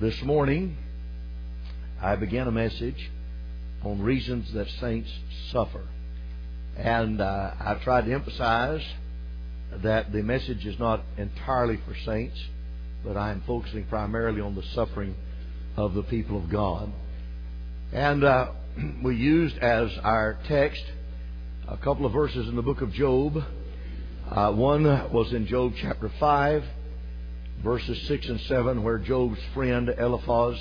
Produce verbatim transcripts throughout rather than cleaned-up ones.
This morning, I began a message on reasons that saints suffer. And uh, I've tried to emphasize that the message is not entirely for saints, but I am focusing primarily on the suffering of the people of God. And uh, we used as our text a couple of verses in the book of Job. Uh, one was in Job chapter five, verses six and seven, where Job's friend Eliphaz,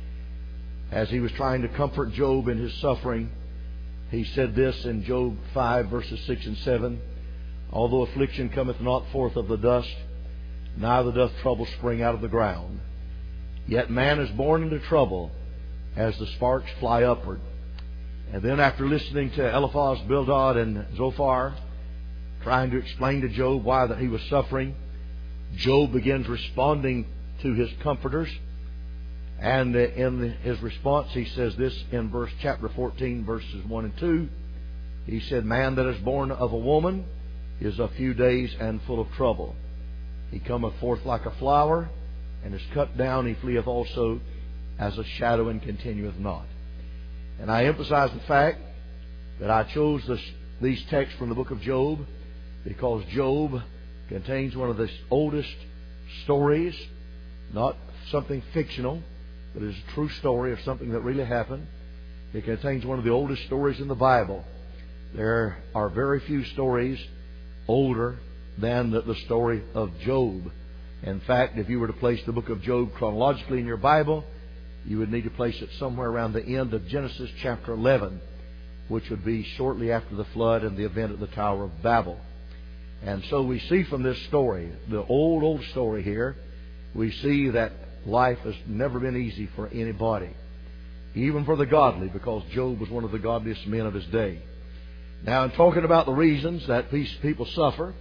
as he was trying to comfort Job in his suffering, he said this in Job five, verses six and seven, "Although affliction cometh not forth of the dust, neither doth trouble spring out of the ground, yet man is born into trouble as the sparks fly upward." And then after listening to Eliphaz, Bildad, and Zophar trying to explain to Job why that he was suffering, Job begins responding to his comforters. And in his response, he says this in verse chapter fourteen, verses one and two. He said, "Man that is born of a woman is a few days and full of trouble. He cometh forth like a flower, and is cut down, he fleeth also as a shadow, and continueth not." And I emphasize the fact that I chose this, these texts from the book of Job because Job contains one of the oldest stories, not something fictional, but it is a true story of something that really happened. It contains one of the oldest stories in the Bible. There are very few stories older than the, the story of Job. In fact, if you were to place the book of Job chronologically in your Bible, you would need to place it somewhere around the end of Genesis chapter eleven, which would be shortly after the flood and the event at the Tower of Babel. And so we see from this story, the old, old story here, we see that life has never been easy for anybody, even for the godly, because Job was one of the godliest men of his day. Now, in talking about the reasons that these people suffer,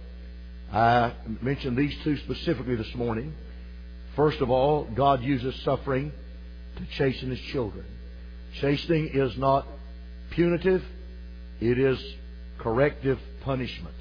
I mentioned these two specifically this morning. First of all, God uses suffering to chasten His children. Chastening is not punitive, it is corrective punishment.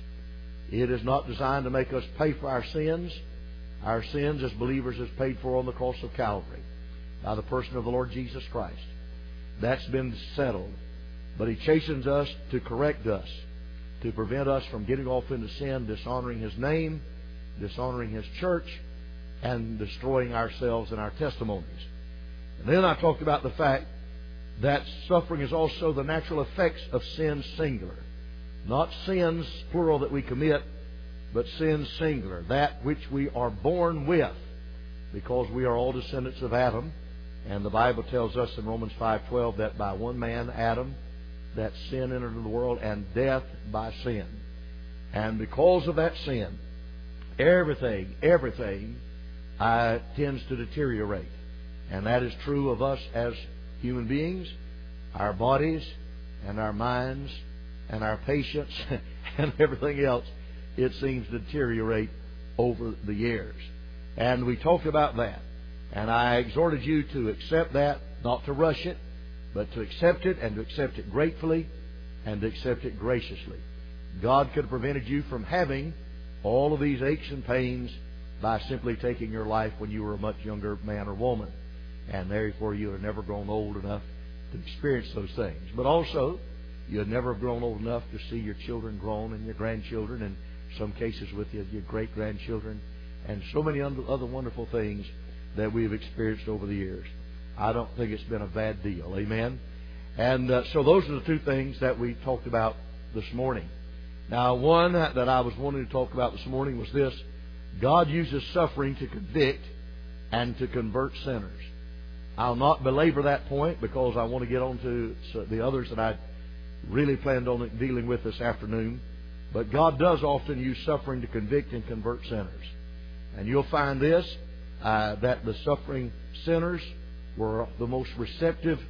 It is not designed to make us pay for our sins. Our sins as believers is paid for on the cross of Calvary by the person of the Lord Jesus Christ. That's been settled. But He chastens us to correct us, to prevent us from getting off into sin, dishonoring His name, dishonoring His church, and destroying ourselves and our testimonies. And then I talked about the fact that suffering is also the natural effects of sin singular. Not sins, plural, that we commit, but sin singular, that which we are born with, because we are all descendants of Adam. And the Bible tells us in Romans five twelve that by one man, Adam, that sin entered into the world, and death by sin. And because of that sin, everything, everything uh, tends to deteriorate. And that is true of us as human beings, our bodies and our minds and our patience and everything else. It seems to deteriorate over the years. And we talked about that. And I exhorted you to accept that, not to rush it, but to accept it, and to accept it gratefully, and to accept it graciously. God could have prevented you from having all of these aches and pains by simply taking your life when you were a much younger man or woman. And therefore you had never grown old enough to experience those things. But also, you had never grown old enough to see your children grown, and your grandchildren, and in some cases with your, your great-grandchildren, and so many other wonderful things that we've experienced over the years. I don't think it's been a bad deal. Amen? And uh, so those are the two things that we talked about this morning. Now, one that I was wanting to talk about this morning was this: God uses suffering to convict and to convert sinners. I'll not belabor that point because I want to get on to the others that I really planned on dealing with this afternoon. But God does often use suffering to convict and convert sinners. And you'll find this, uh, that the suffering sinners were the most receptive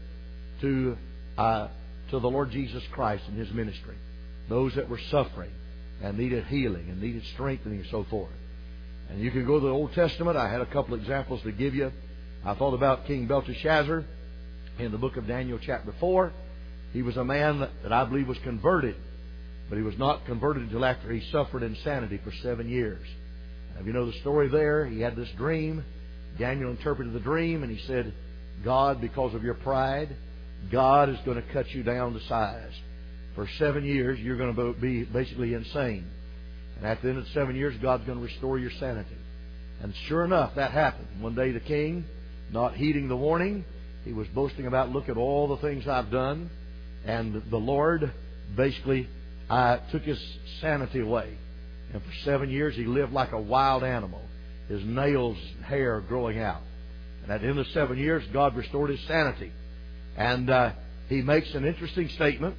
to uh, to the Lord Jesus Christ and His ministry. Those that were suffering and needed healing and needed strengthening and so forth. And you can go to the Old Testament. I had a couple of examples to give you. I thought about King Belteshazzar in the book of Daniel chapter four. He was a man that, that I believe was converted, but he was not converted until after he suffered insanity for seven years. Now, if you know the story there, he had this dream Daniel interpreted the dream, and he said, God, because of your pride, God is going to cut you down to size. For seven years, you're going to be basically insane. And at the end of the seven years, God's going to restore your sanity. And sure enough, that happened. One day the king, not heeding the warning, he was boasting about, look at all the things I've done. And the Lord basically uh, took his sanity away. And for seven years, he lived like a wild animal. His nails and hair growing out. And at the end of seven years, God restored his sanity. And uh, he makes an interesting statement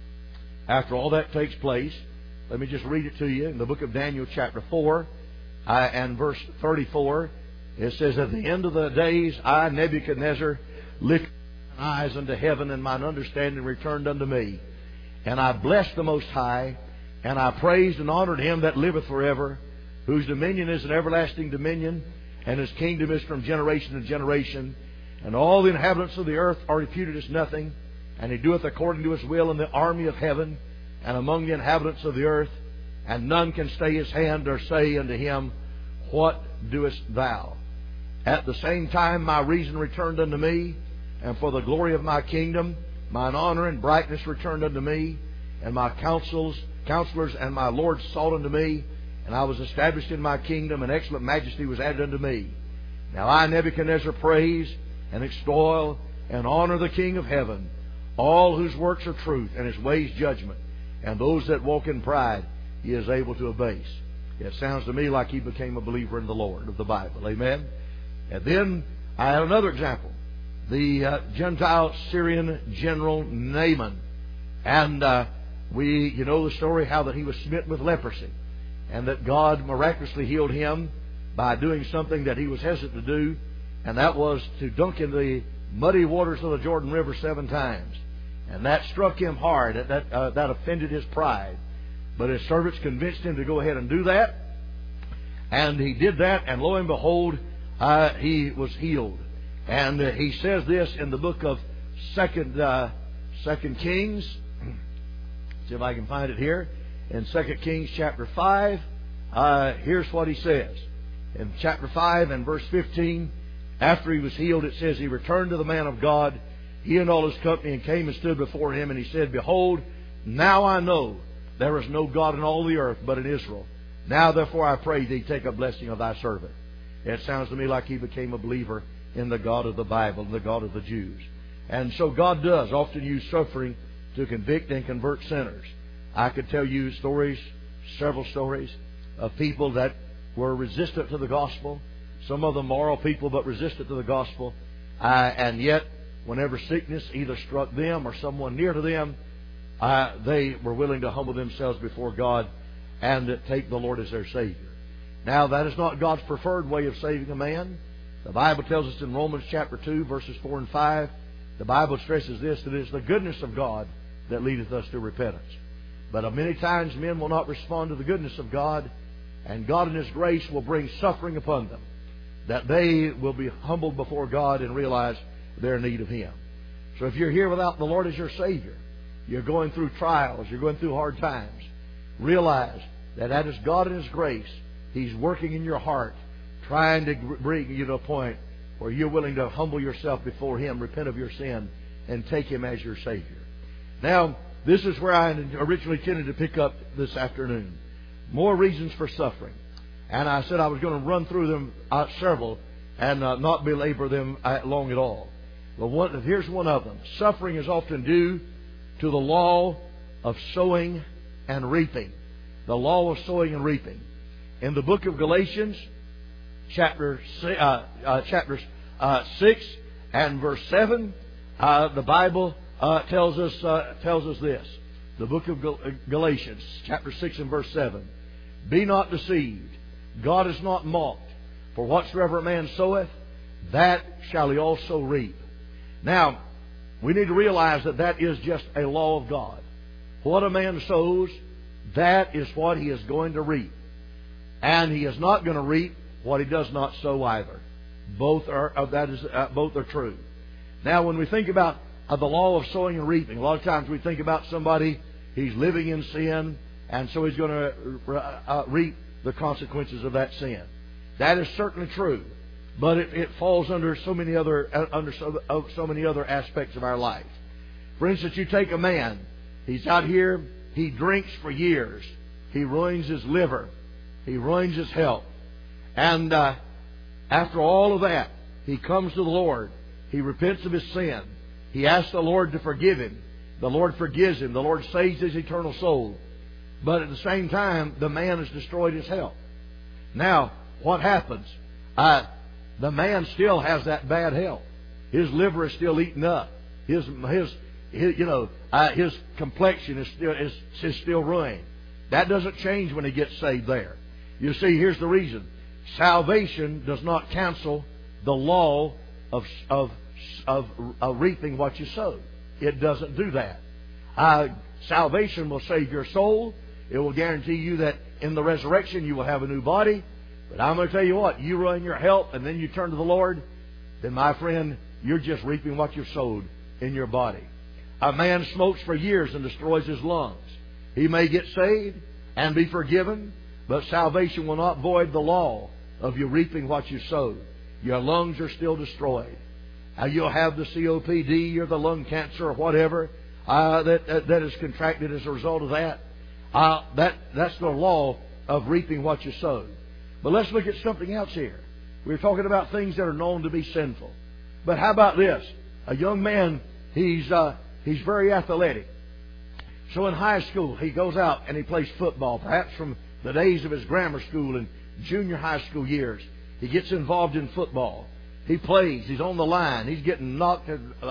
after all that takes place. Let me just read it to you in the book of Daniel chapter four uh, and verse thirty-four. It says, at the end of the days, I, Nebuchadnezzar, lifted mine eyes unto heaven, and mine understanding returned unto me. And I blessed the Most High, and I praised and honored him that liveth forever, whose dominion is an everlasting dominion, and his kingdom is from generation to generation. And all the inhabitants of the earth are reputed as nothing, and he doeth according to his will in the army of heaven, and among the inhabitants of the earth, and none can stay his hand or say unto him, what doest thou? At the same time my reason returned unto me, and for the glory of my kingdom mine honor and brightness returned unto me, and my counsels, counselors and my lords sought unto me, and I was established in my kingdom, and excellent majesty was added unto me. Now I, Nebuchadnezzar, praise and extol and honor the King of heaven, all whose works are truth, and his ways judgment, and those that walk in pride he is able to abase. It sounds to me like he became a believer in the Lord of the Bible. Amen. And then I have another example. The uh, Gentile Syrian general Naaman. And uh, we, you know the story how that he was smitten with leprosy. And that God miraculously healed him by doing something that he was hesitant to do. And that was to dunk in the muddy waters of the Jordan River seven times. And that struck him hard. That, uh, that offended his pride. But his servants convinced him to go ahead and do that. And he did that, and lo and behold, uh, he was healed. And uh, he says this in the book of Second uh, Second Kings. See if I can find it here. In Second Kings chapter five, uh, here's what he says. In chapter five and verse fifteen, after he was healed, it says, he returned to the man of God, he and all his company, and came and stood before him, and he said, behold, now I know there is no God in all the earth but in Israel. Now therefore I pray thee, take a blessing of thy servant. It sounds to me like he became a believer in the God of the Bible, the God of the Jews. And so God does often use suffering to convict and convert sinners. I could tell you stories, several stories, of people that were resistant to the gospel. Some of them moral people, but resistant to the gospel. Uh, and yet, whenever sickness either struck them or someone near to them, uh, they were willing to humble themselves before God and take the Lord as their Savior. Now, that is not God's preferred way of saving a man. The Bible tells us in Romans chapter two, verses four and five, the Bible stresses this, that it is the goodness of God that leadeth us to repentance. But many times men will not respond to the goodness of God, and God in His grace will bring suffering upon them, that they will be humbled before God and realize their need of Him. So if you're here without the Lord as your Savior, you're going through trials, you're going through hard times, realize that that is God in His grace. He's working in your heart, trying to bring you to a point where you're willing to humble yourself before Him, repent of your sin, and take Him as your Savior. Now, this is where I originally intended to pick up this afternoon. More reasons for suffering. And I said I was going to run through them uh, several and uh, not belabor them uh, long at all. But one, here's one of them. Suffering is often due to the law of sowing and reaping. The law of sowing and reaping. In the book of Galatians, chapter uh, uh, chapters uh, six and verse seven, uh, the Bible uh, tells us uh, tells us this. The book of Gal- Galatians, chapter six and verse seven. Be not deceived. God is not mocked. For whatsoever a man soweth, that shall he also reap. Now, we need to realize that that is just a law of God. What a man sows, that is what he is going to reap. And he is not going to reap what he does not sow either. Both are uh, that is uh, both are true. Now, when we think about uh, the law of sowing and reaping, a lot of times we think about somebody, he's living in sin, and so he's going to uh, uh, reap the consequences of that sin. That is certainly true. but it, it falls under so many other uh, under so, uh, so many other aspects of our life. For instance, you take a man. He's out here. He drinks for years. He ruins his liver. He ruins his health. And uh, after all of that, he comes to the Lord. He repents of his sin. He asks the Lord to forgive him. The Lord forgives him. The Lord saves his eternal soul. But at the same time, the man has destroyed his health. Now, what happens? Uh, the man still has that bad health. His liver is still eaten up. His, his, his you know, uh, his complexion is still is, is still ruined. That doesn't change when he gets saved there. You see, here's the reason. Salvation does not cancel the law of of of, of reaping what you sow. It doesn't do that. Uh, salvation will save your soul. It will guarantee you that in the resurrection you will have a new body. But I'm going to tell you what, you ruin your health and then you turn to the Lord, then my friend, you're just reaping what you've sowed in your body. A man smokes for years and destroys his lungs. He may get saved and be forgiven, but salvation will not void the law of you reaping what you sowed. Your lungs are still destroyed. Uh, you'll have the C O P D or the lung cancer or whatever uh, that, uh, that is contracted as a result of that. Uh, that that's the law of reaping what you sowed. But let's look at something else here. We're talking about things that are known to be sinful. But how about this? A young man, he's uh, he's very athletic. So in high school, he goes out and he plays football. Perhaps from the days of his grammar school and junior high school years, he gets involved in football. He plays. He's on the line. He's getting knocked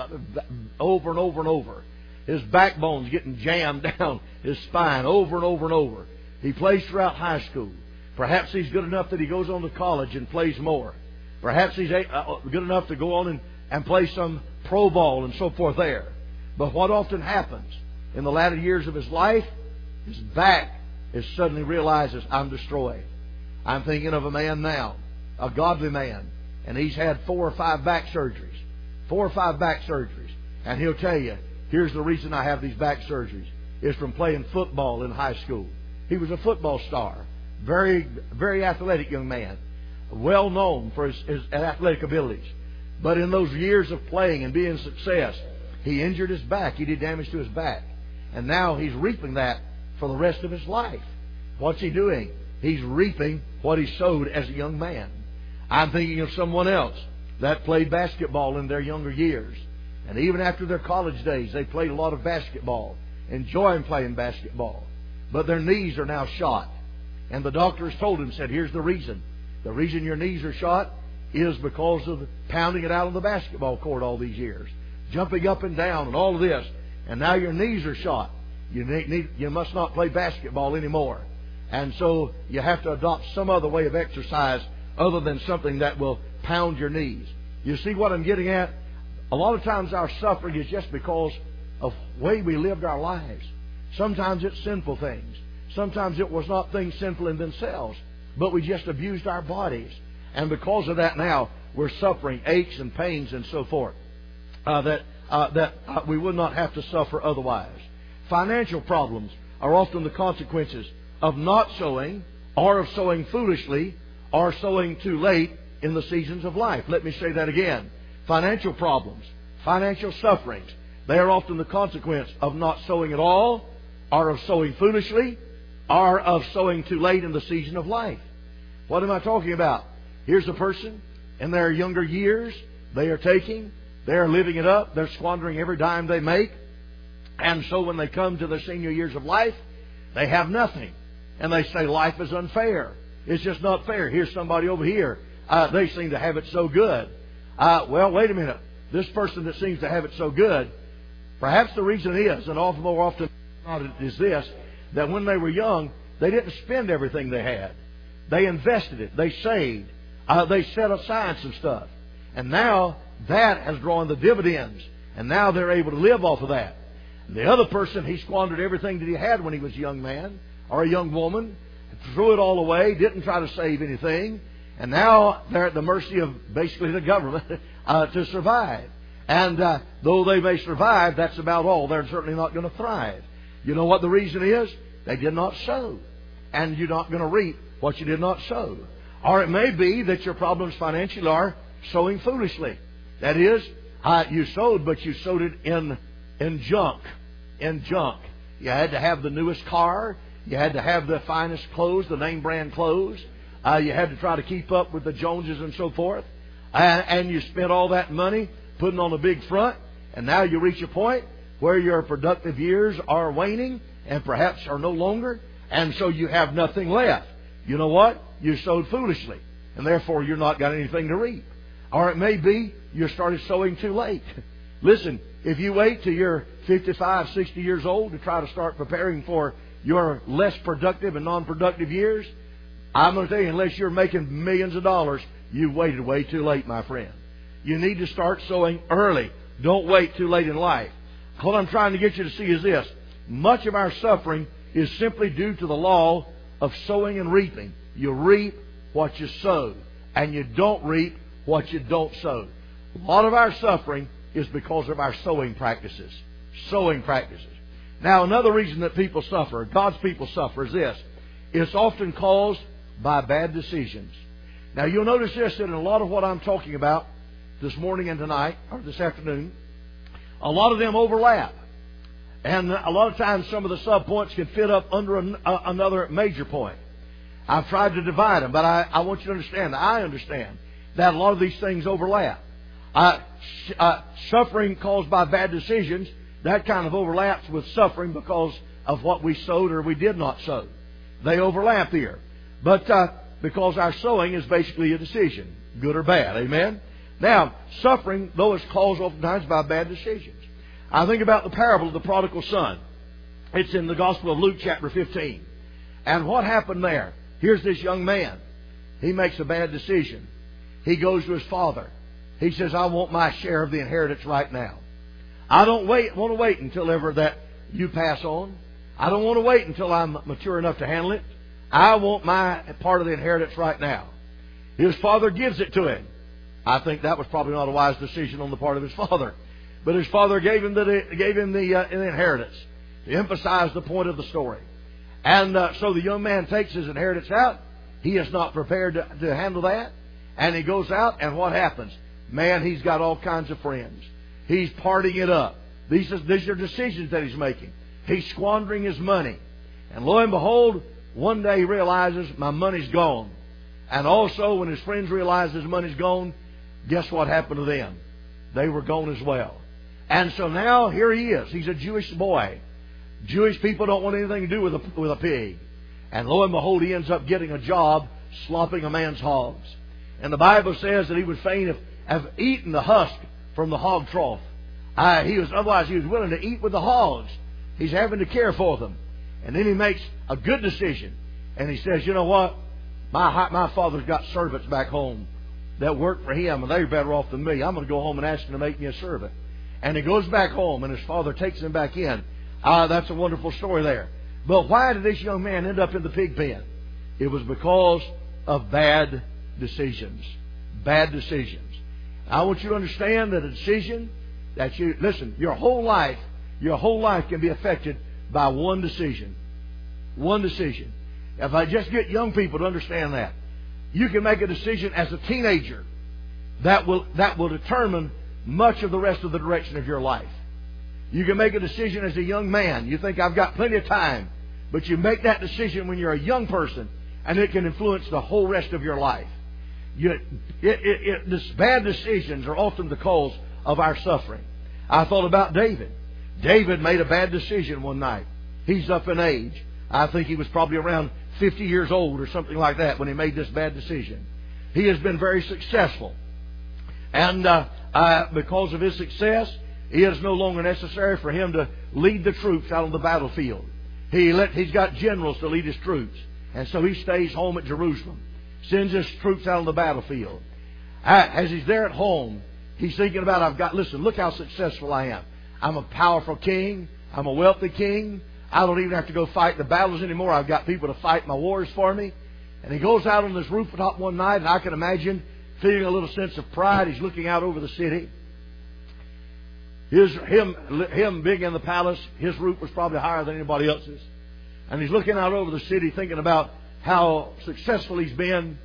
over and over and over. His backbone's getting jammed down his spine over and over and over. He plays throughout high school. Perhaps he's good enough that he goes on to college and plays more. Perhaps he's good enough to go on and, and play some pro ball and so forth there. But what often happens in the latter years of his life, his back is suddenly realizes, I'm destroyed. I'm thinking of a man now, a godly man, and he's had four or five back surgeries. Four or five back surgeries. And he'll tell you, here's the reason I have these back surgeries. It's from playing football in high school. He was a football star. Very, very athletic young man. Well known for his, his athletic abilities. But in those years of playing and being a success, he injured his back. He did damage to his back. And now he's reaping that for the rest of his life. What's he doing? He's reaping what he sowed as a young man. I'm thinking of someone else that played basketball in their younger years. And even after their college days, they played a lot of basketball, enjoying playing basketball. But their knees are now shot. And the doctor has told him, said, here's the reason. The reason your knees are shot is because of pounding it out on the basketball court all these years. Jumping up and down and all of this. And now your knees are shot. You need, need, you must not play basketball anymore. And so you have to adopt some other way of exercise other than something that will pound your knees. You see what I'm getting at? A lot of times our suffering is just because of the way we lived our lives. Sometimes it's sinful things. Sometimes it was not things sinful in themselves, but we just abused our bodies. And because of that now, we're suffering aches and pains and so forth uh, that, uh, that uh, we would not have to suffer otherwise. Financial problems are often the consequences of not sowing, or of sowing foolishly, or sowing too late in the seasons of life. Let me say that again. Financial problems, financial sufferings, they are often the consequence of not sowing at all, or of sowing foolishly, or of sowing too late in the season of life. What am I talking about? Here's a person in their younger years. They are taking, they are living it up, they're squandering every dime they make. And so when they come to their senior years of life, they have nothing. And they say life is unfair. It's just not fair. Here's somebody over here. Uh, they seem to have it so good. Uh, well, wait a minute. This person that seems to have it so good, perhaps the reason is, and often more often is this, that when they were young, they didn't spend everything they had. They invested it. They saved. Uh, they set aside some stuff. And now that has drawn the dividends. And now they're able to live off of that. And the other person, he squandered everything that he had when he was a young man or a young woman, threw it all away, didn't try to save anything. And now they're at the mercy of basically the government uh, to survive. And uh, though they may survive, that's about all. They're certainly not going to thrive. You know what the reason is? They did not sow. And you're not going to reap what you did not sow. Or it may be that your problems financially are sowing foolishly. That is, uh, you sowed, but you sowed it in in junk. In junk. You had to have the newest car. You had to have the finest clothes, the name brand clothes. Uh, you had to try to keep up with the Joneses and so forth. And, and you spent all that money putting on a big front. And now you reach a point where your productive years are waning and perhaps are no longer. And so you have nothing left. You know what? You sowed foolishly. And therefore you're not got anything to reap. Or it may be you started sowing too late. Listen, if you wait till you're fifty-five, sixty years old to try to start preparing for your less productive and non-productive years, I'm going to tell you, unless you're making millions of dollars, you've waited way too late, my friend. You need to start sowing early. Don't wait too late in life. What I'm trying to get you to see is this. Much of our suffering is simply due to the law of sowing and reaping. You reap what you sow, and you don't reap what you don't sow. A lot of our suffering is because of our sowing practices. Sowing practices. Now, another reason that people suffer, God's people suffer, is this. It's often caused by bad decisions. Now, you'll notice this, that in a lot of what I'm talking about this morning and tonight, or this afternoon, a lot of them overlap. And a lot of times some of the sub-points can fit up under an, uh, another major point. I've tried to divide them, but I, I want you to understand, that I understand that a lot of these things overlap. Uh, uh, suffering caused by bad decisions, that kind of overlaps with suffering because of what we sowed or we did not sow. They overlap here. But uh, because our sowing is basically a decision, good or bad. Amen? Now, suffering, though, is caused oftentimes by bad decisions. I think about the parable of the prodigal son. It's in the Gospel of Luke chapter fifteen. And what happened there? Here's this young man. He makes a bad decision. He goes to his father. He says, I want my share of the inheritance right now. I don't wait, want to wait until ever that you pass on. I don't want to wait until I'm mature enough to handle it. I want my part of the inheritance right now. His father gives it to him. I think that was probably not a wise decision on the part of his father. But his father gave him the, gave him the, uh, the inheritance to emphasize the point of the story. And uh, so the young man takes his inheritance out. He is not prepared to, to handle that. And he goes out, and what happens? Man, he's got all kinds of friends. He's partying it up. These are, these are decisions that he's making. He's squandering his money. And lo and behold, one day he realizes, my money's gone. And also, when his friends realize his money's gone, guess what happened to them? They were gone as well. And so now, here he is. He's a Jewish boy. Jewish people don't want anything to do with a, with a pig. And lo and behold, he ends up getting a job slopping a man's hogs. And the Bible says that he would fain have, have eaten the husk from the hog trough. Uh, he was otherwise he was willing to eat with the hogs. He's having to care for them. And then he makes a good decision. And he says, you know what? My, my father's got servants back home that work for him, and they're better off than me. I'm going to go home and ask him to make me a servant. And he goes back home, and his father takes him back in. Ah, that's a wonderful story there. But why did this young man end up in the pig pen? It was because of bad decisions. Bad decisions. I want you to understand that a decision that you, listen, your whole life, your whole life can be affected by one decision. One decision. If I just get young people to understand that, you can make a decision as a teenager that will, that will determine much of the rest of the direction of your life. You can make a decision as a young man. You think, I've got plenty of time. But you make that decision when you're a young person, and it can influence the whole rest of your life. You, it, it, it, this bad decisions are often the cause of our suffering. I thought about David. David made a bad decision one night. He's up in age. I think he was probably around fifty years old or something like that when he made this bad decision. He has been very successful. And uh, uh, because of his success, it is no longer necessary for him to lead the troops out on the battlefield. He let, he's got generals to lead his troops. And so he stays home at Jerusalem. Sends his troops out on the battlefield. As he's there at home, he's thinking about, I've got, listen, look how successful I am. I'm a powerful king. I'm a wealthy king. I don't even have to go fight the battles anymore. I've got people to fight my wars for me. And he goes out on this rooftop one night, and I can imagine feeling a little sense of pride. He's looking out over the city. His, him, him being in the palace, his roof was probably higher than anybody else's. And he's looking out over the city thinking about how successful he's been.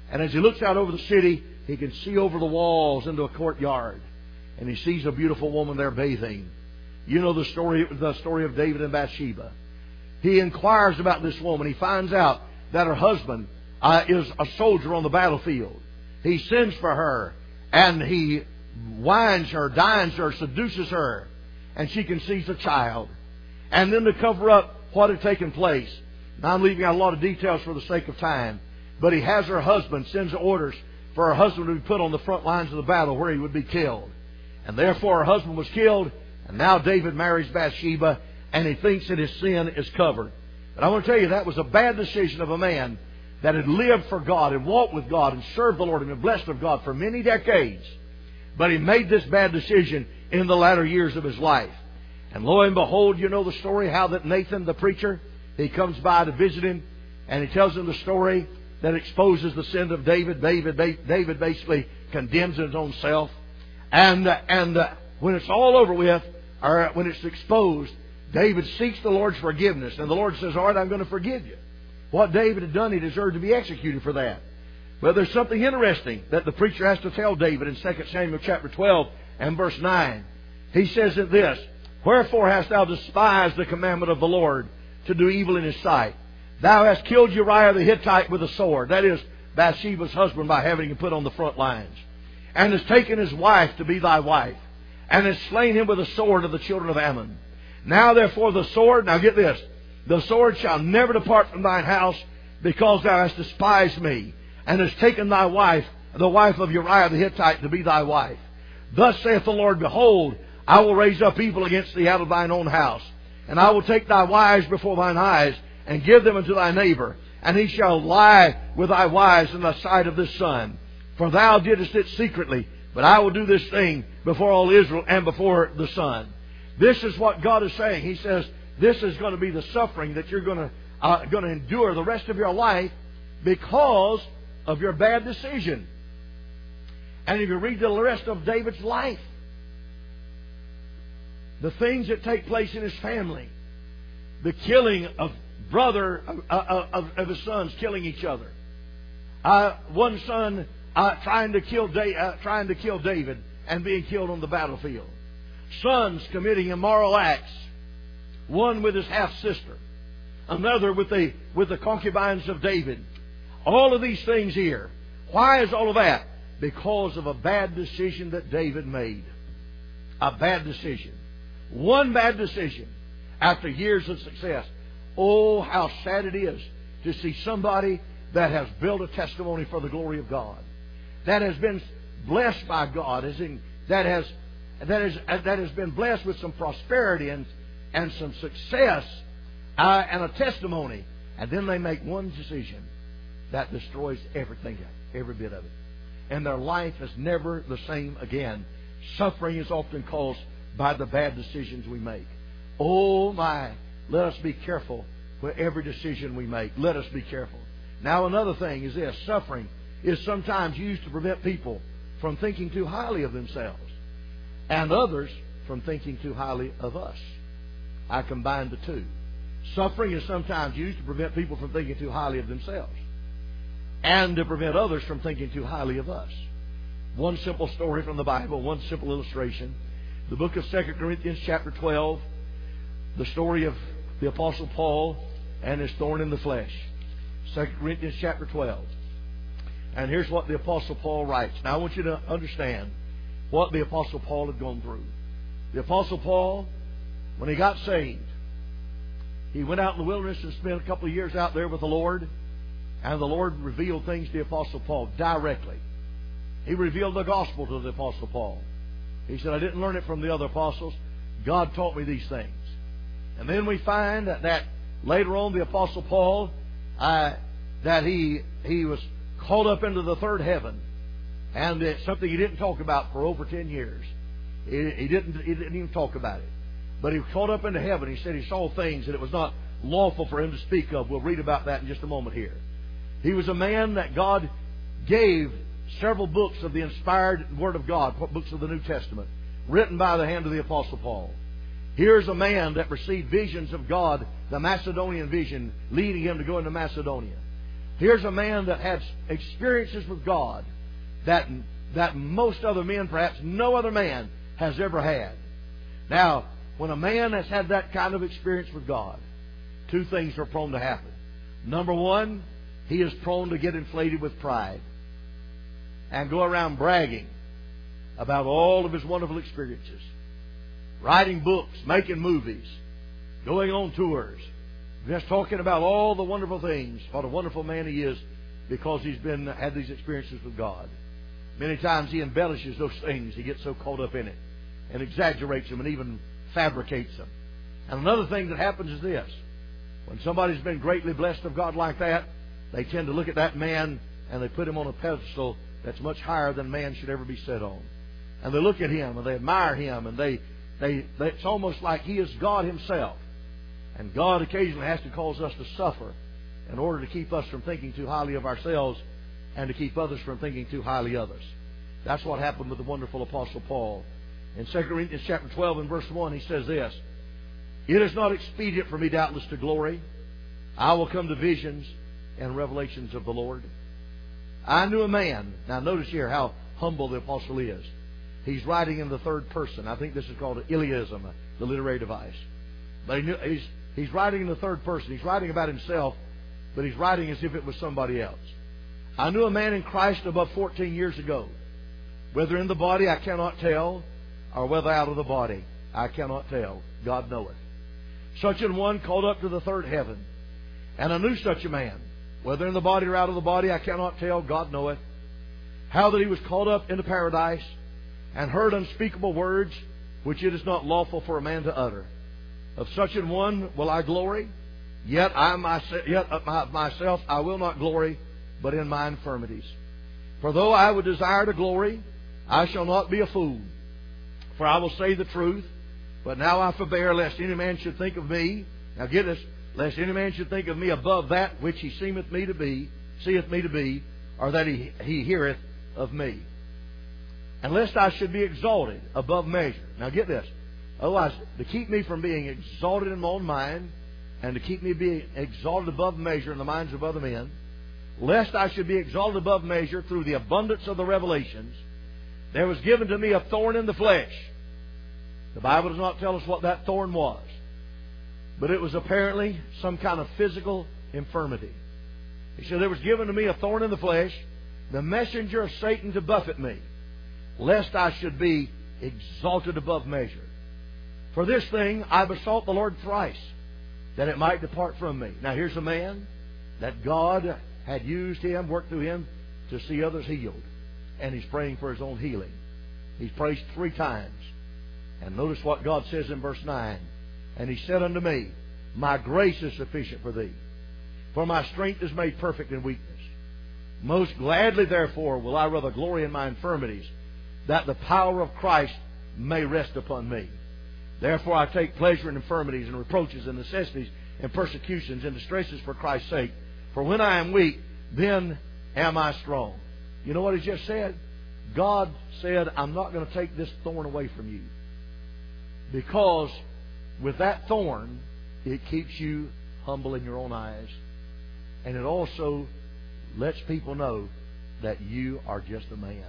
And as he looks out over the city, he can see over the walls into a courtyard. And he sees a beautiful woman there bathing. You know the story, the story of David and Bathsheba. He inquires about this woman. He finds out that her husband uh, is a soldier on the battlefield. He sends for her, and he wines her, dines her, seduces her, and she conceives a child. And then to cover up what had taken place, now I'm leaving out a lot of details for the sake of time, but he has her husband, sends orders for her husband to be put on the front lines of the battle where he would be killed. And therefore her husband was killed, and now David marries Bathsheba, and he thinks that his sin is covered. But I want to tell you, that was a bad decision of a man that had lived for God and walked with God and served the Lord and been blessed of God for many decades. But he made this bad decision in the latter years of his life. And lo and behold, you know the story how that Nathan the preacher, he comes by to visit him, and he tells him the story that exposes the sin of David. David, David basically condemns his own self. And, and uh, when it's all over with, or when it's exposed, David seeks the Lord's forgiveness. And the Lord says, all right, I'm going to forgive you. What David had done, he deserved to be executed for that. But there's something interesting that the preacher has to tell David in Second Samuel chapter twelve and verse nine. He says in this, wherefore hast thou despised the commandment of the Lord to do evil in his sight? Thou hast killed Uriah the Hittite with a sword. That is Bathsheba's husband, by having him put on the front lines. And hast taken his wife to be thy wife. And hast slain him with a sword of the children of Ammon. Now therefore the sword, now get this, the sword shall never depart from thine house, because thou hast despised me, and hast taken thy wife, the wife of Uriah the Hittite, to be thy wife. Thus saith the Lord, behold, I will raise up evil against thee out of thine own house, and I will take thy wives before thine eyes, and give them unto thy neighbor, and he shall lie with thy wives in the sight of this sun. For thou didst it secretly, but I will do this thing before all Israel and before the sun. This is what God is saying. He says, this is going to be the suffering that you're going to, uh, going to endure the rest of your life because of your bad decision. And if you read the rest of David's life, the things that take place in his family, the killing of brother of, of, of his sons killing each other, uh, one son uh, trying to kill da- uh, trying to kill David and being killed on the battlefield, sons committing immoral acts, one with his half sister, another with the with the concubines of David. All of these things here. Why is all of that? Because of a bad decision that David made. A bad decision. One bad decision after years of success. Oh, how sad it is to see somebody that has built a testimony for the glory of God, that has been blessed by God, as in, that has that has that has been blessed with some prosperity and and some success uh, and a testimony, and then they make one decision that destroys everything, every bit of it, and their life is never the same again. Suffering is often caused by the bad decisions we make. Oh my, let us be careful with every decision we make. Let us be careful. Now another thing is this. Suffering is sometimes used to prevent people from thinking too highly of themselves, and others from thinking too highly of us. I combine the two. Suffering is sometimes used to prevent people from thinking too highly of themselves, and to prevent others from thinking too highly of us. One simple story from the Bible, one simple illustration. The book of Second Corinthians chapter twelve, the story of the Apostle Paul and his thorn in the flesh. Second Corinthians chapter twelve. And here's what the Apostle Paul writes. Now I want you to understand what the Apostle Paul had gone through. The Apostle Paul, when he got saved, he went out in the wilderness and spent a couple of years out there with the Lord. And the Lord revealed things to the Apostle Paul directly. He revealed the gospel to the Apostle Paul. He said, I didn't learn it from the other apostles. God taught me these things. And then we find that, that later on the Apostle Paul, uh, that he he was called up into the third heaven. And it's something he didn't talk about for over ten years. He, he didn't he didn't even talk about it. But he was called up into heaven. He said he saw things that it was not lawful for him to speak of. We'll read about that in just a moment here. He was a man that God gave several books of the inspired Word of God, books of the New Testament, written by the hand of the Apostle Paul. Here's a man that received visions of God, the Macedonian vision, leading him to go into Macedonia. Here's a man that had experiences with God that, that most other men, perhaps no other man, has ever had. Now, when a man has had that kind of experience with God, two things are prone to happen. Number one, he is prone to get inflated with pride and go around bragging about all of his wonderful experiences. Writing books, making movies, going on tours, just talking about all the wonderful things, what a wonderful man he is because he's been had these experiences with God. Many times he embellishes those things. He gets so caught up in it and exaggerates them and even fabricates them. And another thing that happens is this. When somebody's been greatly blessed of God like that, they tend to look at that man and they put him on a pedestal that's much higher than man should ever be set on. And they look at him and they admire him and they, they, they it's almost like he is God Himself. And God occasionally has to cause us to suffer in order to keep us from thinking too highly of ourselves and to keep others from thinking too highly of us. That's what happened with the wonderful Apostle Paul. In Second Corinthians chapter twelve and verse one, he says this, "It is not expedient for me doubtless to glory. I will come to visions and revelations of the Lord." I knew a man. Now notice here how humble the apostle is. He's writing in the third person. I think this is called an Iliism, the literary device. But he knew, he's, he's writing in the third person. He's writing about himself, but he's writing as if it was somebody else. "I knew a man in Christ above fourteen years ago. Whether in the body I cannot tell, or whether out of the body I cannot tell. God knoweth. Such an one called up to the third heaven. And I knew such a man. Whether in the body or out of the body I cannot tell. God knoweth. How that he was called up into paradise, and heard unspeakable words, which it is not lawful for a man to utter. Of such an one will I glory. Yet I myself, yet myself I will not glory, but in my infirmities. For though I would desire to glory, I shall not be a fool. For I will say the truth. But now I forbear, lest any man should think of me. Now get this. Lest any man should think of me above that which he seemeth me to be, seeth me to be, or that he, he heareth of me. And lest I should be exalted above measure. Now get this. Otherwise, to keep me from being exalted in my own mind, and to keep me being exalted above measure in the minds of other men, lest I should be exalted above measure through the abundance of the revelations, there was given to me a thorn in the flesh. The Bible does not tell us what that thorn was, but it was apparently some kind of physical infirmity. He said, "There was given to me a thorn in the flesh, the messenger of Satan to buffet me, lest I should be exalted above measure. For this thing I besought the Lord thrice, that it might depart from me." Now here's a man that God had used him, worked through him, to see others healed. And he's praying for his own healing. He's prayed three times. And notice what God says in verse nine. "And he said unto me, My grace is sufficient for thee, for my strength is made perfect in weakness. Most gladly, therefore, will I rather glory in my infirmities, that the power of Christ may rest upon me. Therefore I take pleasure in infirmities and reproaches and necessities and persecutions and distresses for Christ's sake. For when I am weak, then am I strong." You know what he just said? God said, "I'm not going to take this thorn away from you. Because with that thorn, it keeps you humble in your own eyes. And it also lets people know that you are just a man."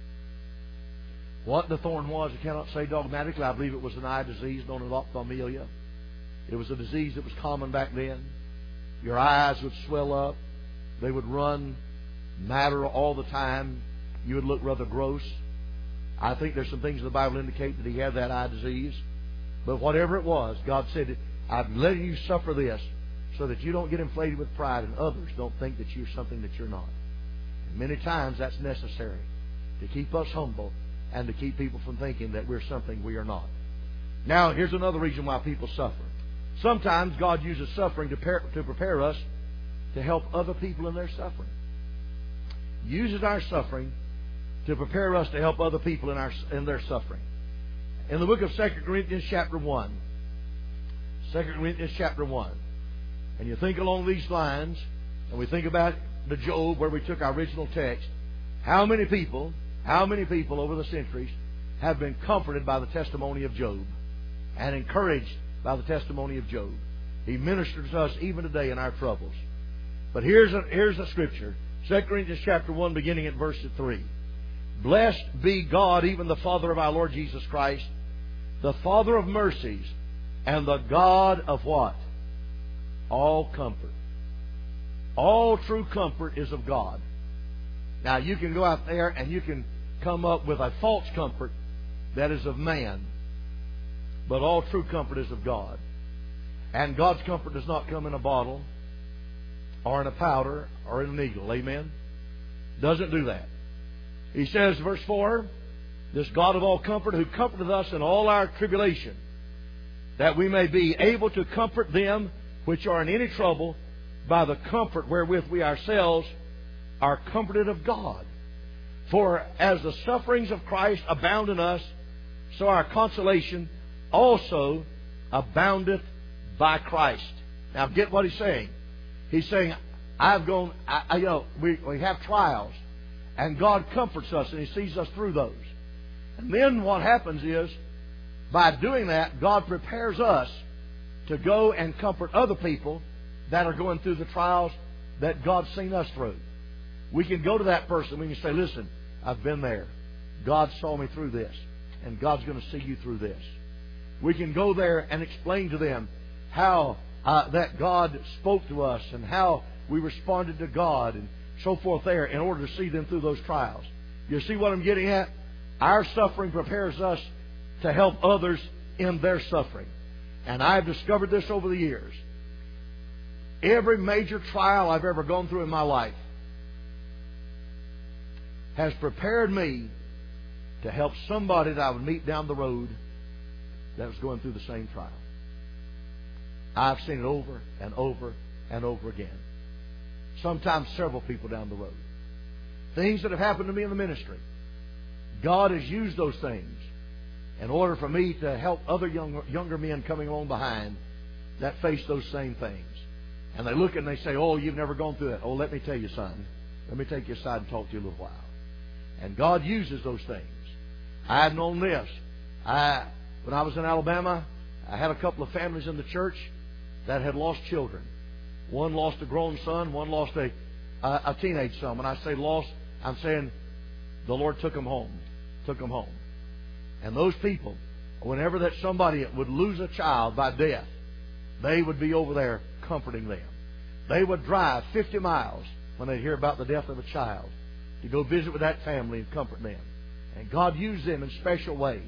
What the thorn was, I cannot say dogmatically. I believe it was an eye disease known as ophthalmia. It was a disease that was common back then. Your eyes would swell up. They would run matter all the time. You would look rather gross. I think there's some things in the Bible indicate that he had that eye disease. But whatever it was, God said, "I'm letting you suffer this so that you don't get inflated with pride and others don't think that you're something that you're not." And many times that's necessary to keep us humble and to keep people from thinking that we're something we are not. Now, here's another reason why people suffer. Sometimes God uses suffering to prepare, to prepare us to help other people in their suffering. He uses our suffering to prepare us to help other people in our in their suffering. In the book of Second Corinthians chapter one, Second Corinthians chapter one, and you think along these lines, and we think about the Job where we took our original text, how many people, how many people over the centuries have been comforted by the testimony of Job and encouraged by the testimony of Job. He ministers to us even today in our troubles. But here's a, here's the scripture. Second Corinthians chapter one, beginning at verse three. Blessed be God, even the Father of our Lord Jesus Christ, the Father of mercies, and the God of what? All comfort. All true comfort is of God. Now, you can go out there and you can come up with a false comfort that is of man. But all true comfort is of God. And God's comfort does not come in a bottle or in a powder or in an eagle. Amen? Doesn't do that. He says, verse four, this God of all comfort who comforteth us in all our tribulation, that we may be able to comfort them which are in any trouble by the comfort wherewith we ourselves are comforted of God. For as the sufferings of Christ abound in us, so our consolation also aboundeth by Christ. Now get what he's saying. He's saying, I've gone, I, I, you know, we, we have trials, and God comforts us, and He sees us through those. And then what happens is, by doing that, God prepares us to go and comfort other people that are going through the trials that God's seen us through. We can go to that person, we can say, listen, I've been there. God saw me through this, and God's going to see you through this. We can go there and explain to them how uh, that God spoke to us and how we responded to God and so forth there in order to see them through those trials. You see what I'm getting at? Our suffering prepares us to help others in their suffering. And I've discovered this over the years. Every major trial I've ever gone through in my life has prepared me to help somebody that I would meet down the road that was going through the same trial. I've seen it over and over and over again. Sometimes several people down the road. Things that have happened to me in the ministry. God has used those things in order for me to help other young, younger men coming along behind that face those same things. And they look and they say, oh, you've never gone through that. Oh, let me tell you, son. Let me take you aside and talk to you a little while. And God uses those things. I had known this. I, when I was in Alabama, I had a couple of families in the church that had lost children. One lost a grown son, one lost a, a, a teenage son. When I say lost, I'm saying the Lord took them home. Took them home. And those people, whenever that somebody would lose a child by death, they would be over there comforting them. They would drive fifty miles when they hear about the death of a child to go visit with that family and comfort them. And God used them in special ways.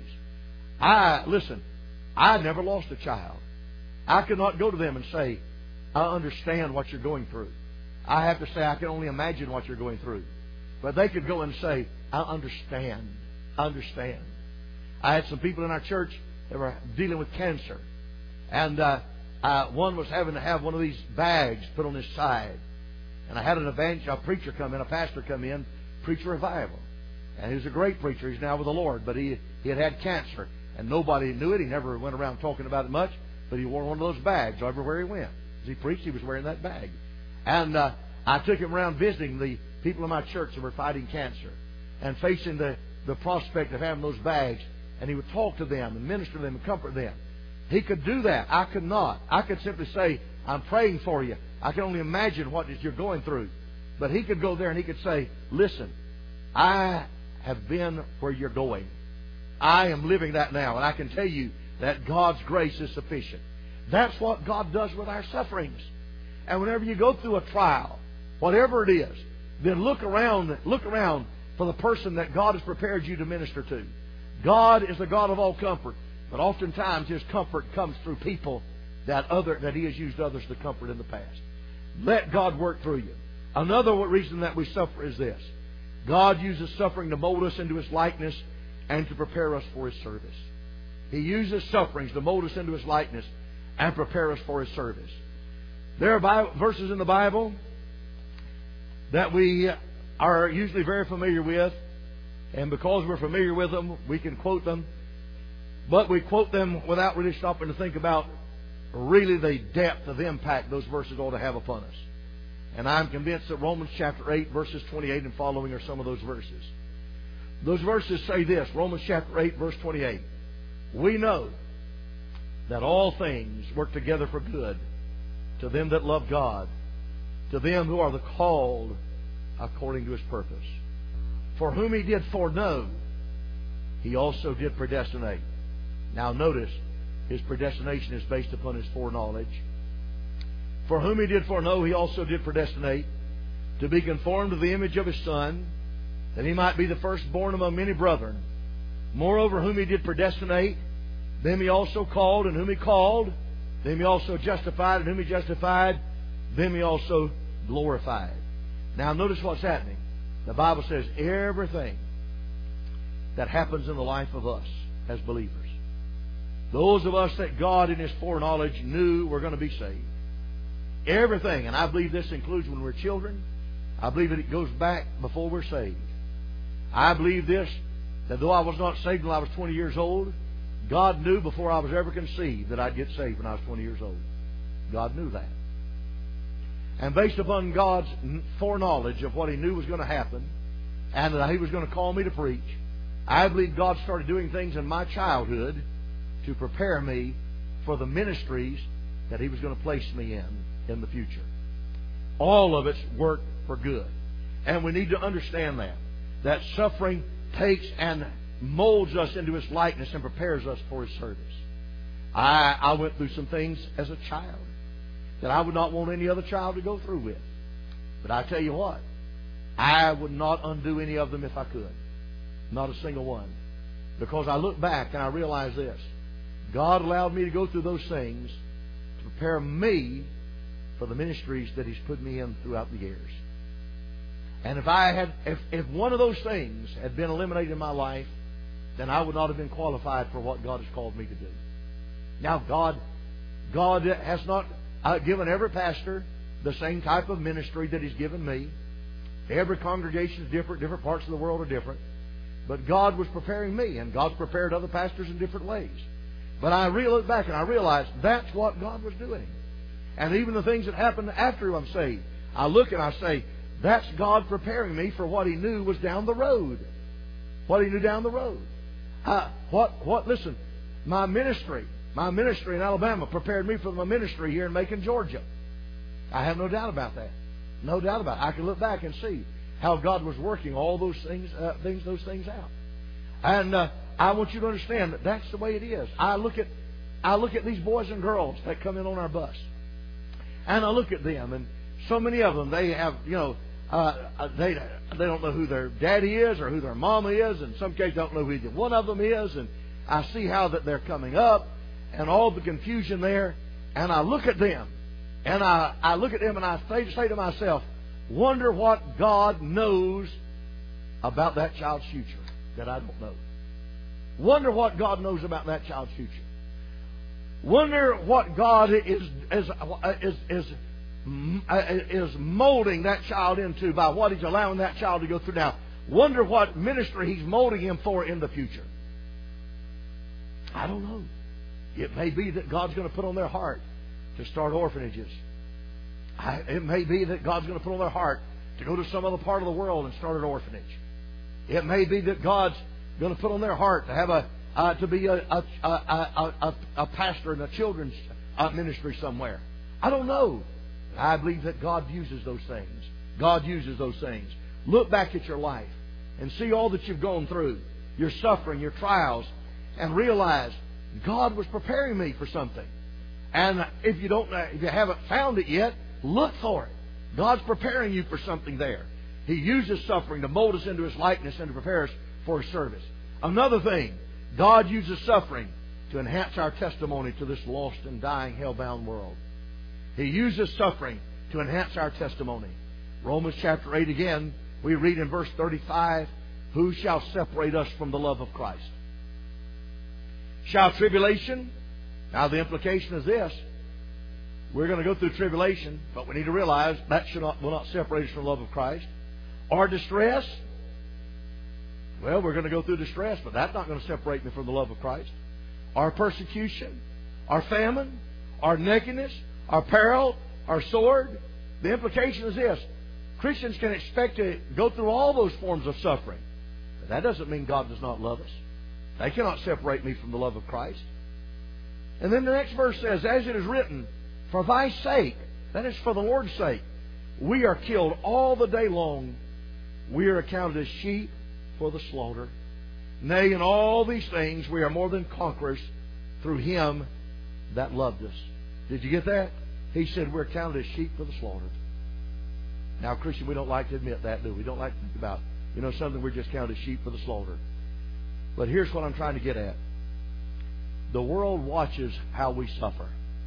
I, listen, I never lost a child. I could not go to them and say, I understand what you're going through. I have to say, I can only imagine what you're going through. But they could go and say, I understand. I understand. I had some people in our church that were dealing with cancer. And uh, uh, one was having to have one of these bags put on his side. And I had an evangelist, a preacher come in, a pastor come in, preach a revival. And he was a great preacher. He's now with the Lord. But he, he had had cancer. And nobody knew it. He never went around talking about it much. But he wore one of those bags everywhere he went. As he preached, he was wearing that bag. And uh, I took him around visiting the people in my church that were fighting cancer and facing the, the prospect of having those bags. And he would talk to them and minister to them and comfort them. He could do that. I could not. I could simply say, I'm praying for you. I can only imagine what you're going through. But he could go there and he could say, listen, I have been where you're going. I am living that now. And I can tell you that God's grace is sufficient. That's what God does with our sufferings. And whenever you go through a trial, whatever it is, then look around, look around for the person that God has prepared you to minister to. God is the God of all comfort, but oftentimes His comfort comes through people that other that He has used others to comfort in the past. Let God work through you. Another reason that we suffer is this. God uses suffering to mold us into His likeness and to prepare us for His service. He uses sufferings to mold us into His likeness and prepare us for His service. There are Bible, verses in the Bible that we are usually very familiar with. And because we're familiar with them, we can quote them. But we quote them without really stopping to think about really the depth of impact those verses ought to have upon us. And I'm convinced that Romans chapter eight, verses twenty-eight and following are some of those verses. Those verses say this, Romans chapter eight, verse twenty-eight. We know that all things work together for good to them that love God, to them who are the called according to His purpose. For whom He did foreknow, He also did predestinate. Now notice, His predestination is based upon His foreknowledge. For whom He did foreknow, He also did predestinate, to be conformed to the image of His Son, that He might be the firstborn among many brethren. Moreover, whom He did predestinate, them He also called, and whom He called, them He also justified, and whom He justified, them He also glorified. Now notice what's happening. The Bible says everything that happens in the life of us as believers, those of us that God in His foreknowledge knew were going to be saved, everything, and I believe this includes when we're children, I believe that it goes back before we're saved. I believe this, that though I was not saved when I was twenty years old, God knew before I was ever conceived that I'd get saved when I was twenty years old. God knew that. And based upon God's foreknowledge of what He knew was going to happen, and that He was going to call me to preach, I believe God started doing things in my childhood to prepare me for the ministries that He was going to place me in in the future. All of it's worked for good. And we need to understand that. That suffering takes and molds us into His likeness and prepares us for His service. I, I went through some things as a child that I would not want any other child to go through with. But I tell you what, I would not undo any of them if I could. Not a single one. Because I look back and I realize this. God allowed me to go through those things to prepare me for the ministries that He's put me in throughout the years. And if I had, if, if one of those things had been eliminated in my life, then I would not have been qualified for what God has called me to do. Now, God, God has not uh, given every pastor the same type of ministry that He's given me. Every congregation is different. Different parts of the world are different. But God was preparing me, and God's prepared other pastors in different ways. But I really look back and I realize that's what God was doing. And even the things that happened after I'm saved, I look and I say, that's God preparing me for what He knew was down the road. What He knew down the road. Uh, what, what, listen, my ministry, my ministry in Alabama prepared me for my ministry here in Macon, Georgia. I have no doubt about that. No doubt about it. I can look back and see how God was working all those things, uh, things, those things out. And uh, I want you to understand that that's the way it is. I look at, I look at these boys and girls that come in on our bus, and I look at them, and so many of them, they have, you know, uh, they they don't know who their daddy is or who their mama is. In some cases, don't know who either one of them is. And I see how that they're coming up, and all the confusion there. And I look at them, and I, I look at them, and I say, say to myself, wonder what God knows about that child's future that I don't know. Wonder what God knows about that child's future. Wonder what God is is is is, is molding that child into by what He's allowing that child to go through now. Wonder what ministry He's molding him for in the future. I don't know. It may be that God's going to put on their heart to start orphanages. I, it may be that God's going to put on their heart to go to some other part of the world and start an orphanage. It may be that God's going to put on their heart to have a uh, to be a a, a, a, a, a pastor in a children's uh, ministry somewhere. I don't know. I believe that God uses those things. God uses those things. Look back at your life and see all that you've gone through, your suffering, your trials, and realize God was preparing me for something. And if you don't, if you haven't found it yet, look for it. God's preparing you for something there. He uses suffering to mold us into His likeness and to prepare us for His service. Another thing, God uses suffering to enhance our testimony to this lost and dying, hell-bound world. He uses suffering to enhance our testimony. Romans chapter eight again, we read in verse thirty-five, who shall separate us from the love of Christ? Shall tribulation? Now the implication is this. We're going to go through tribulation, but we need to realize that should not, will not separate us from the love of Christ. Or distress? Well, we're going to go through distress, but that's not going to separate me from the love of Christ. Our persecution, our famine, our nakedness, our peril, our sword. The implication is this. Christians can expect to go through all those forms of suffering. But that doesn't mean God does not love us. They cannot separate me from the love of Christ. And then the next verse says, as it is written, for thy sake, that is for the Lord's sake, We are killed all the day long. We are accounted as sheep for the slaughter. Nay, in all these things we are more than conquerors through Him that loved us. Did you get that? He said we're counted as sheep for the slaughter. Now, Christian, we don't like to admit that, do we? We don't like to think about, you know, something we're just counted as sheep for the slaughter. But here's what I'm trying to get at. The world watches how we suffer.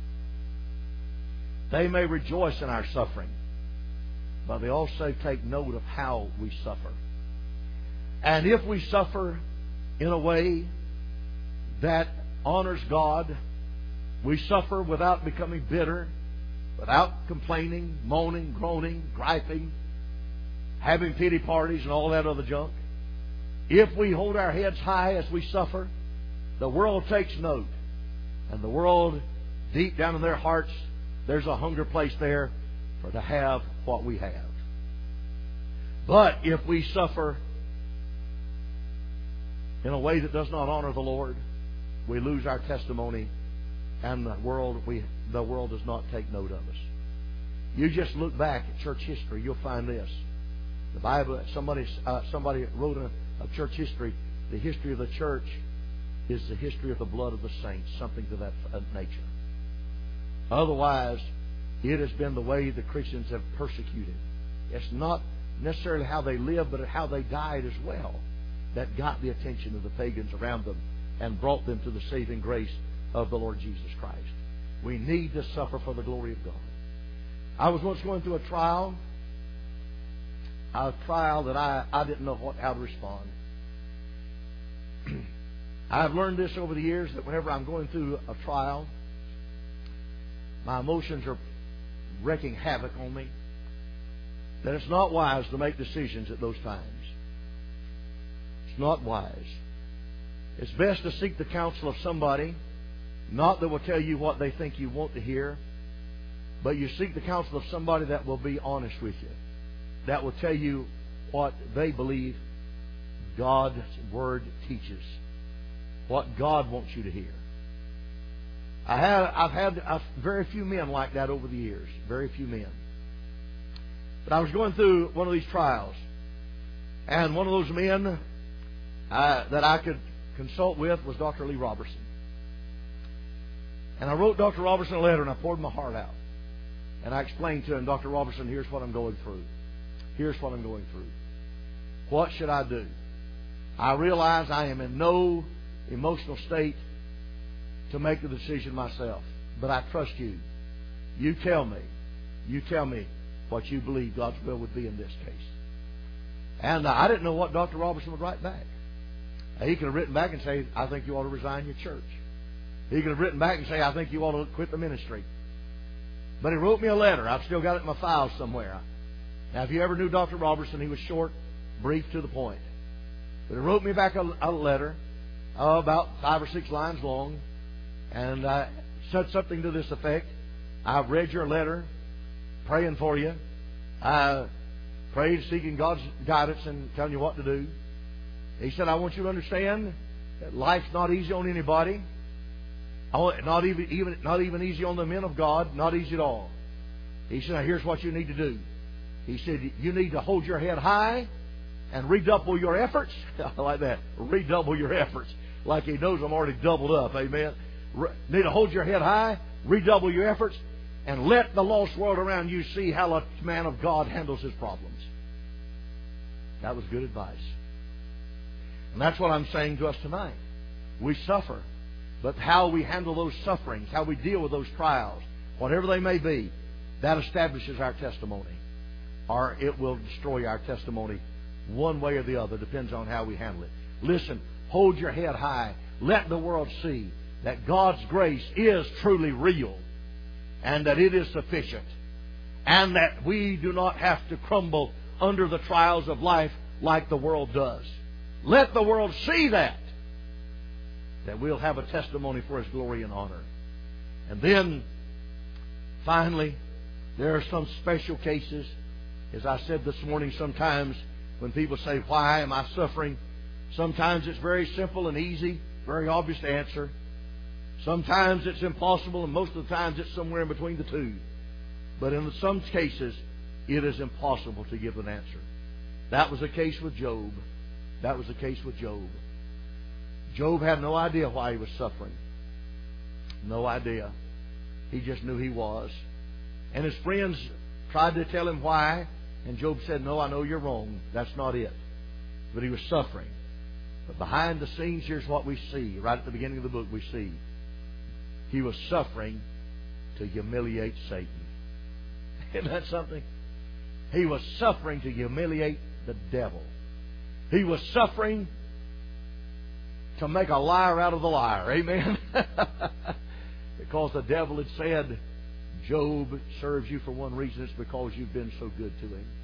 They may rejoice in our suffering, but they also take note of how we suffer. And if we suffer in a way that honors God, we suffer without becoming bitter, without complaining, moaning, groaning, griping, having pity parties and all that other junk. If we hold our heads high as we suffer, the world takes note. And the world, deep down in their hearts, there's a hunger place there for to have what we have. But if we suffer in a way that does not honor the Lord, we lose our testimony, and the world we the world does not take note of us. You just look back at church history, you'll find this. The Bible, somebody uh, somebody wrote a, a church history. The history of the church is the history of the blood of the saints, something to that uh, nature. Otherwise, it has been the way the Christians have persecuted. It's not necessarily how they lived, but how they died as well, that got the attention of the pagans around them and brought them to the saving grace of the Lord Jesus Christ. We need to suffer for the glory of God. I was once going through a trial, a trial that I, I didn't know what, how to respond. I've learned this over the years, that whenever I'm going through a trial, my emotions are wreaking havoc on me, that it's not wise to make decisions at those times. It's not wise. It's best to seek the counsel of somebody, not that will tell you what they think you want to hear, but you seek the counsel of somebody that will be honest with you, that will tell you what they believe God's Word teaches, what God wants you to hear. I have, I've had a very few men like that over the years, very few men. But I was going through one of these trials, and one of those men uh, that I could consult with was Doctor Lee Robertson. And I wrote Doctor Robertson a letter, and I poured my heart out. And I explained to him, Doctor Robertson, here's what I'm going through. Here's what I'm going through. What should I do? I realize I am in no emotional state to make the decision myself. But I trust you. You tell me. You tell me what you believe God's will would be in this case. And uh, I didn't know what Doctor Robertson would write back. Uh, he could have written back and say, I think you ought to resign your church. He could have written back and say, I think you ought to quit the ministry. But he wrote me a letter. I've still got it in my files somewhere. Now, if you ever knew Doctor Robertson, he was short, brief, to the point. But he wrote me back a, a letter uh, about five or six lines long, and uh, said something to this effect. I've read your letter, praying for you. I prayed, seeking God's guidance and telling you what to do. He said, I want you to understand that life's not easy on anybody. Not even, even, not even easy on the men of God. Not easy at all. He said, now here's what you need to do. He said, you need to hold your head high and redouble your efforts. I like that. Redouble your efforts. Like he knows I'm already doubled up. Amen. Re- need to hold your head high, redouble your efforts, and let the lost world around you see how a man of God handles his problems. That was good advice. And that's what I'm saying to us tonight. We suffer. But how we handle those sufferings, how we deal with those trials, whatever they may be, that establishes our testimony. Or it will destroy our testimony one way or the other. Depends on how we handle it. Listen, hold your head high. Let the world see that God's grace is truly real, and that it is sufficient, and that we do not have to crumble under the trials of life like the world does. Let the world see that. That we'll have a testimony for His glory and honor. And then, finally, there are some special cases. As I said this morning, sometimes when people say, why am I suffering? Sometimes it's very simple and easy, very obvious to answer. Sometimes it's impossible, and most of the times it's somewhere in between the two. But in some cases, it is impossible to give an answer. That was the case with Job. That was the case with Job. Job had no idea why he was suffering. No idea. He just knew he was. And his friends tried to tell him why, and Job said, no, I know you're wrong. That's not it. But he was suffering. But behind the scenes, here's what we see. Right at the beginning of the book, we see he was suffering to humiliate Satan. Isn't that something? He was suffering to humiliate the devil. He was suffering to make a liar out of the liar. Amen? Because the devil had said, Job serves you for one reason. It's because you've been so good to him.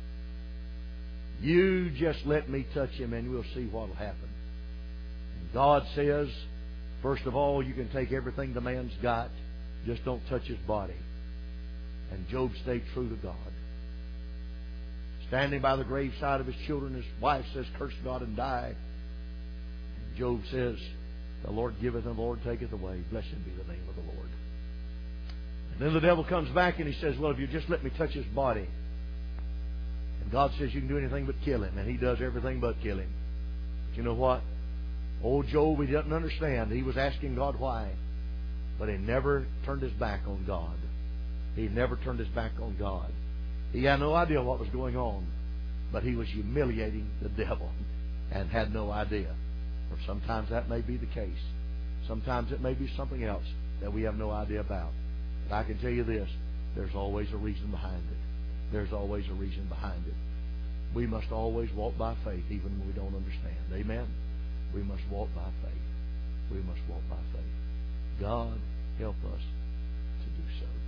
You just let me touch him and we'll see what will happen. And God says, first of all, you can take everything the man's got. Just don't touch his body. And Job stayed true to God. Standing by the graveside of his children, his wife says, curse God and die. And Job says, the Lord giveth and the Lord taketh away. Blessed be the name of the Lord. And then the devil comes back and he says, well, if you just let me touch his body. And God says you can do anything but kill him. And he does everything but kill him. But you know what? Old Job, he doesn't understand. He was asking God why. But he never turned his back on God. He never turned his back on God. He had no idea what was going on. But he was humiliating the devil and had no idea. Or sometimes that may be the case. Sometimes it may be something else that we have no idea about. But I can tell you this. There's always a reason behind it. There's always a reason behind it. We must always walk by faith even when we don't understand. Amen? We must walk by faith. We must walk by faith. God help us to do so.